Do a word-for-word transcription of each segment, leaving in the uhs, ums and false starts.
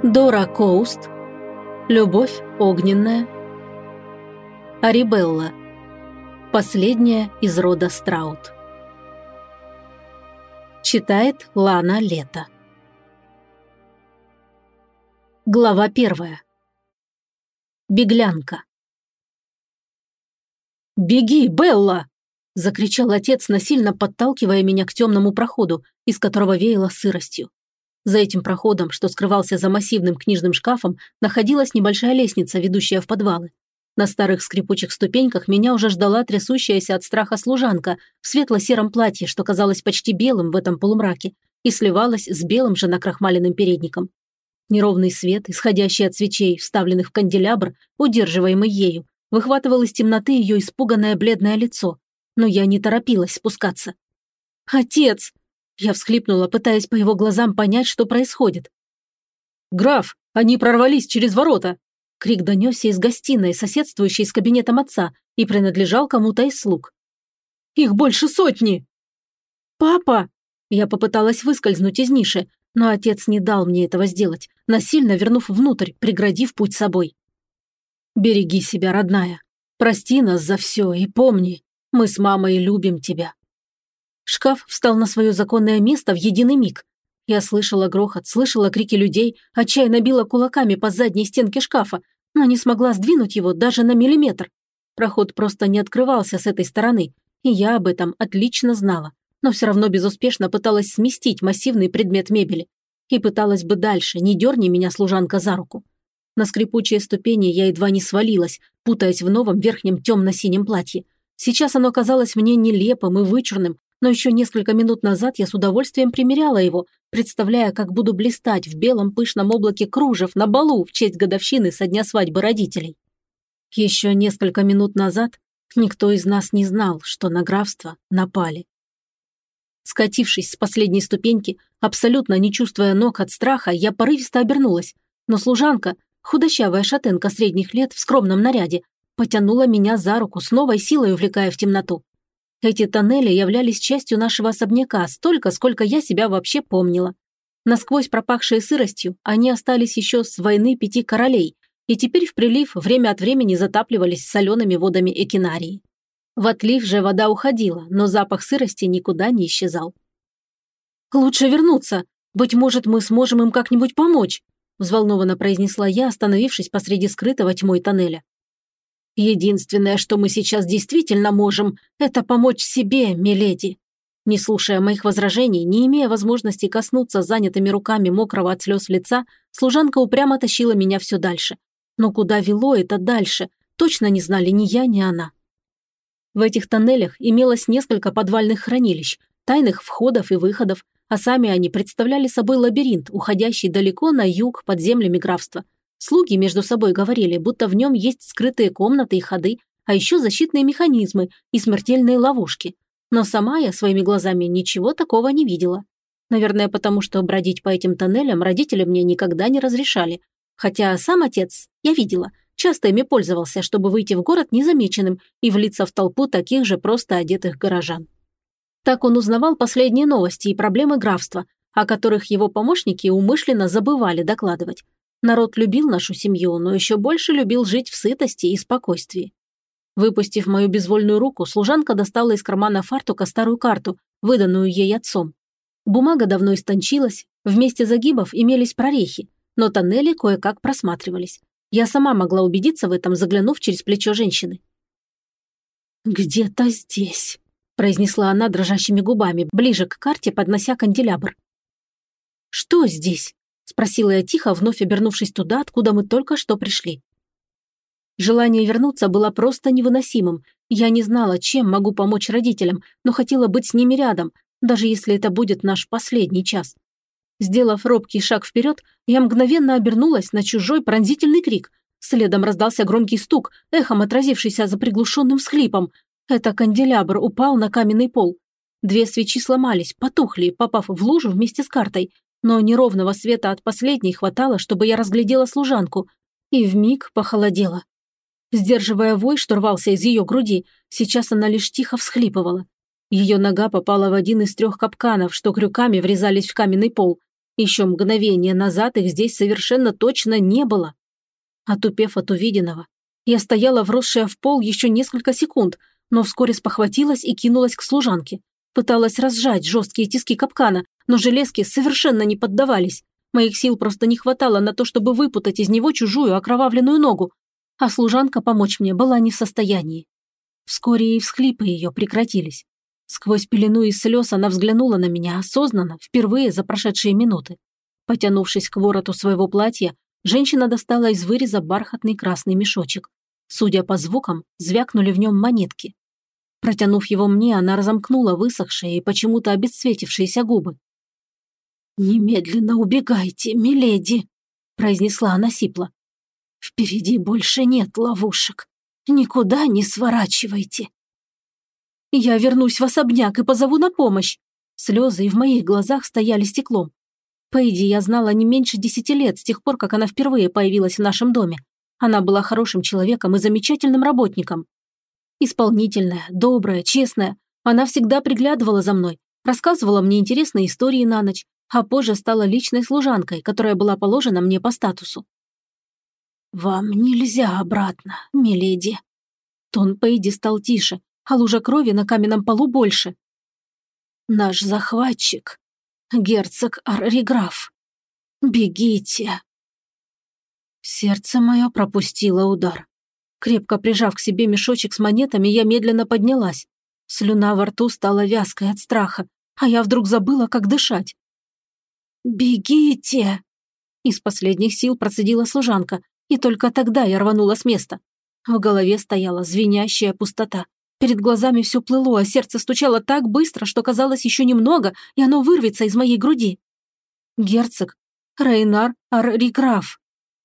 Дора Коуст. Любовь огненная. Арибелла. Последняя из рода Страут. Читает Лана Лето. Глава первая. Беглянка. «Беги, Белла!» – закричал отец, насильно подталкивая меня к темному проходу, из которого веяло сыростью. За этим проходом, что скрывался за массивным книжным шкафом, находилась небольшая лестница, ведущая в подвалы. На старых скрипучих ступеньках меня уже ждала трясущаяся от страха служанка в светло-сером платье, что казалось почти белым в этом полумраке, и сливалось с белым же накрахмаленным передником. Неровный свет, исходящий от свечей, вставленных в канделябр, удерживаемый ею, выхватывал из темноты ее испуганное бледное лицо, но я не торопилась спускаться. «Отец!» – я всхлипнула, пытаясь по его глазам понять, что происходит. «Граф, они прорвались через ворота!» Крик донесся из гостиной, соседствующей с кабинетом отца, и принадлежал кому-то из слуг. «Их больше сотни!» «Папа!» Я попыталась выскользнуть из ниши, но отец не дал мне этого сделать, насильно вернув внутрь, преградив путь собой. «Береги себя, родная. Прости нас за все и помни, мы с мамой любим тебя». Шкаф встал на свое законное место в единый миг. Я слышала грохот, слышала крики людей, отчаянно била кулаками по задней стенке шкафа, но не смогла сдвинуть его даже на миллиметр. Проход просто не открывался с этой стороны, и я об этом отлично знала, но все равно безуспешно пыталась сместить массивный предмет мебели. И пыталась бы дальше, не дерни меня, служанка, за руку. На скрипучие ступени я едва не свалилась, путаясь в новом верхнем темно-синем платье. Сейчас оно казалось мне нелепым и вычурным, но еще несколько минут назад я с удовольствием примеряла его, представляя, как буду блистать в белом пышном облаке кружев на балу в честь годовщины со дня свадьбы родителей. Еще несколько минут назад никто из нас не знал, что на графство напали. Скатившись с последней ступеньки, абсолютно не чувствуя ног от страха, я порывисто обернулась, но служанка, худощавая шатенка средних лет в скромном наряде, потянула меня за руку, с новой силой увлекая в темноту. Эти тоннели являлись частью нашего особняка столько, сколько я себя вообще помнила. Насквозь пропахшие сыростью, они остались еще с войны пяти королей, и теперь в прилив время от времени затапливались солеными водами экинарии. В отлив же вода уходила, но запах сырости никуда не исчезал. «Лучше вернуться. Быть может, мы сможем им как-нибудь помочь», взволнованно произнесла я, остановившись посреди скрытого тьмой тоннеля. «Единственное, что мы сейчас действительно можем, это помочь себе, миледи». Не слушая моих возражений, не имея возможности коснуться занятыми руками мокрого от слез лица, служанка упрямо тащила меня все дальше. Но куда вело это дальше, точно не знали ни я, ни она. В этих тоннелях имелось несколько подвальных хранилищ, тайных входов и выходов, а сами они представляли собой лабиринт, уходящий далеко на юг под землями графства. Слуги между собой говорили, будто в нем есть скрытые комнаты и ходы, а еще защитные механизмы и смертельные ловушки. Но сама я своими глазами ничего такого не видела. Наверное, потому что бродить по этим тоннелям родители мне никогда не разрешали. Хотя сам отец, я видела, часто ими пользовался, чтобы выйти в город незамеченным и влиться в толпу таких же просто одетых горожан. Так он узнавал последние новости и проблемы графства, о которых его помощники умышленно забывали докладывать. Народ любил нашу семью, но еще больше любил жить в сытости и спокойствии. Выпустив мою безвольную руку, служанка достала из кармана фартука старую карту, выданную ей отцом. Бумага давно истончилась, в месте загибов имелись прорехи, но тоннели кое-как просматривались. Я сама могла убедиться в этом, заглянув через плечо женщины. «Где-то здесь», – произнесла она дрожащими губами, ближе к карте, поднося канделябр. «Что здесь?» – спросила я тихо, вновь обернувшись туда, откуда мы только что пришли. Желание вернуться было просто невыносимым. Я не знала, чем могу помочь родителям, но хотела быть с ними рядом, даже если это будет наш последний час. Сделав робкий шаг вперед, я мгновенно обернулась на чужой пронзительный крик. Следом раздался громкий стук, эхом отразившийся за приглушенным всхлипом. Это канделябр упал на каменный пол. Две свечи сломались, потухли, попав в лужу вместе с картой, но неровного света от последней хватало, чтобы я разглядела служанку, и вмиг похолодела. Сдерживая вой, что рвался из ее груди, сейчас она лишь тихо всхлипывала. Ее нога попала в один из трех капканов, что крюками врезались в каменный пол. Еще мгновение назад их здесь совершенно точно не было. Отупев от увиденного, я стояла вросшая в пол еще несколько секунд, но вскоре спохватилась и кинулась к служанке. Пыталась разжать жесткие тиски капкана, но железки совершенно не поддавались. Моих сил просто не хватало на то, чтобы выпутать из него чужую окровавленную ногу, а служанка помочь мне была не в состоянии. Вскоре и всхлипы ее прекратились. Сквозь пелену из слез она взглянула на меня осознанно, впервые за прошедшие минуты. Потянувшись к вороту своего платья, женщина достала из выреза бархатный красный мешочек. Судя по звукам, звякнули в нем монетки. Протянув его мне, она разомкнула высохшие и почему-то обесцветившиеся губы. «Немедленно убегайте, миледи», – произнесла она сипло. «Впереди больше нет ловушек. Никуда не сворачивайте». «Я вернусь в особняк и позову на помощь». Слезы и в моих глазах стояли стеклом. Пейди я знала не меньше десяти лет с тех пор, как она впервые появилась в нашем доме. Она была хорошим человеком и замечательным работником. Исполнительная, добрая, честная. Она всегда приглядывала за мной, рассказывала мне интересные истории на ночь, а позже стала личной служанкой, которая была положена мне по статусу. «Вам нельзя обратно, миледи». Тон Пейди стал тише, а лужа крови на каменном полу больше. «Наш захватчик, герцог Арриграф. Бегите». Сердце мое пропустило удар. Крепко прижав к себе мешочек с монетами, я медленно поднялась. Слюна во рту стала вязкой от страха, а я вдруг забыла, как дышать. «Бегите!» Из последних сил процедила служанка, и только тогда я рванула с места. В голове стояла звенящая пустота. Перед глазами все плыло, а сердце стучало так быстро, что казалось еще немного, и оно вырвется из моей груди. Герцог Рейнар Арриграф.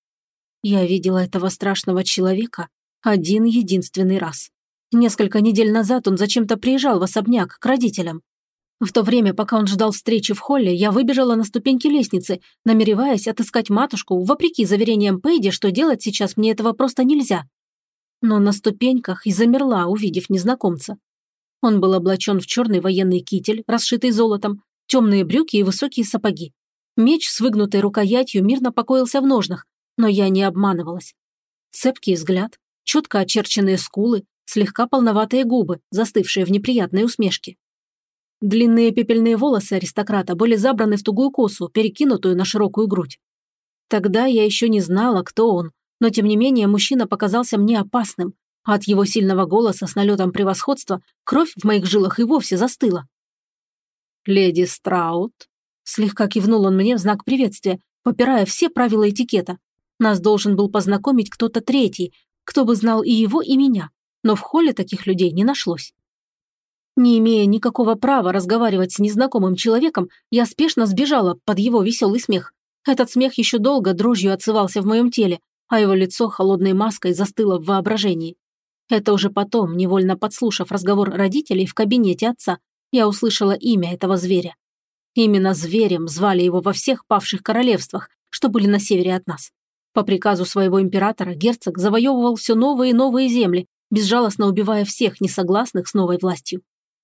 Я видела этого страшного человека один единственный раз. Несколько недель назад он зачем-то приезжал в особняк к родителям. В то время, пока он ждал встречи в холле, я выбежала на ступеньки лестницы, намереваясь отыскать матушку, вопреки заверениям Пейди, что делать сейчас мне этого просто нельзя. Но на ступеньках и замерла, увидев незнакомца. Он был облачен в черный военный китель, расшитый золотом, темные брюки и высокие сапоги. Меч с выгнутой рукоятью мирно покоился в ножнах, но я не обманывалась. Цепкий взгляд, четко очерченные скулы, слегка полноватые губы, застывшие в неприятной усмешке. Длинные пепельные волосы аристократа были забраны в тугую косу, перекинутую на широкую грудь. Тогда я еще не знала, кто он, но тем не менее мужчина показался мне опасным, а от его сильного голоса с налетом превосходства кровь в моих жилах и вовсе застыла. «Леди Страут», – слегка кивнул он мне в знак приветствия, попирая все правила этикета. Нас должен был познакомить кто-то третий, кто бы знал и его, и меня, но в холле таких людей не нашлось. Не имея никакого права разговаривать с незнакомым человеком, я спешно сбежала под его веселый смех. Этот смех еще долго дрожью отзывался в моем теле, а его лицо холодной маской застыло в воображении. Это уже потом, невольно подслушав разговор родителей в кабинете отца, я услышала имя этого зверя. Именно зверем звали его во всех павших королевствах, что были на севере от нас. По приказу своего императора герцог завоевывал все новые и новые земли, безжалостно убивая всех несогласных с новой властью.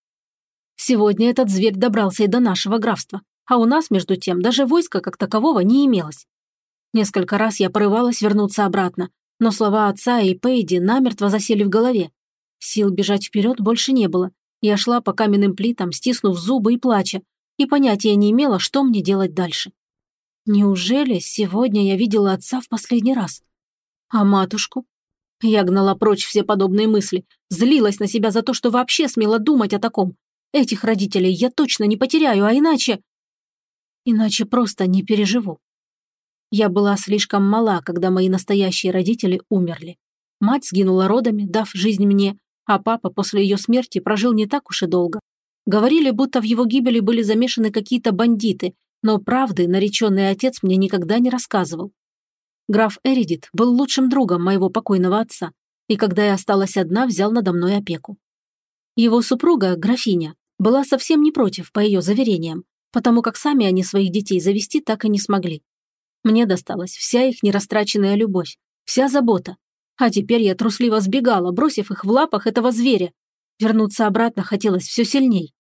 Сегодня этот зверь добрался и до нашего графства, а у нас, между тем, даже войска как такового не имелось. Несколько раз я порывалась вернуться обратно, но слова отца и Пейди намертво засели в голове. Сил бежать вперед больше не было. Я шла по каменным плитам, стиснув зубы и плача, и понятия не имела, что мне делать дальше. Неужели сегодня я видела отца в последний раз? А матушку? Я гнала прочь все подобные мысли, злилась на себя за то, что вообще смела думать о таком. Этих родителей я точно не потеряю, а иначе... Иначе просто не переживу. Я была слишком мала, когда мои настоящие родители умерли. Мать сгинула родами, дав жизнь мне, а папа после ее смерти прожил не так уж и долго. Говорили, будто в его гибели были замешаны какие-то бандиты, но правды нареченный отец мне никогда не рассказывал. Граф Эридит был лучшим другом моего покойного отца, и когда я осталась одна, взял надо мной опеку. Его супруга, графиня, была совсем не против, по ее заверениям, потому как сами они своих детей завести так и не смогли. Мне досталась вся их нерастраченная любовь, вся забота. А теперь я трусливо сбегала, бросив их в лапах этого зверя. Вернуться обратно хотелось все сильней.